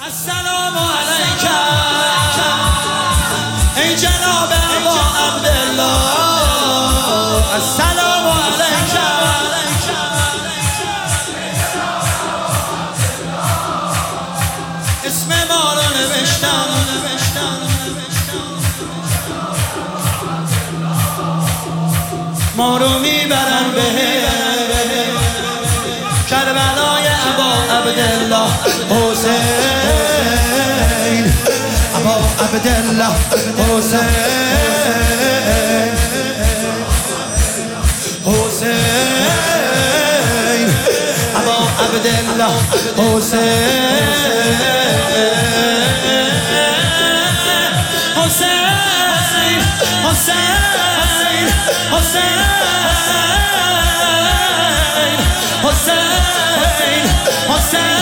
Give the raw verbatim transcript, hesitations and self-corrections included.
السلام علیک ای جناب ابا عبدالله، السلام علیک. اسم ما رو نوشتم، ما رو میبرن به کربلای ابا عبدالله حسین، ابا عبدالله حسین، حسین ابا عبدالله حسین، حسین حسین حسین حسین حسین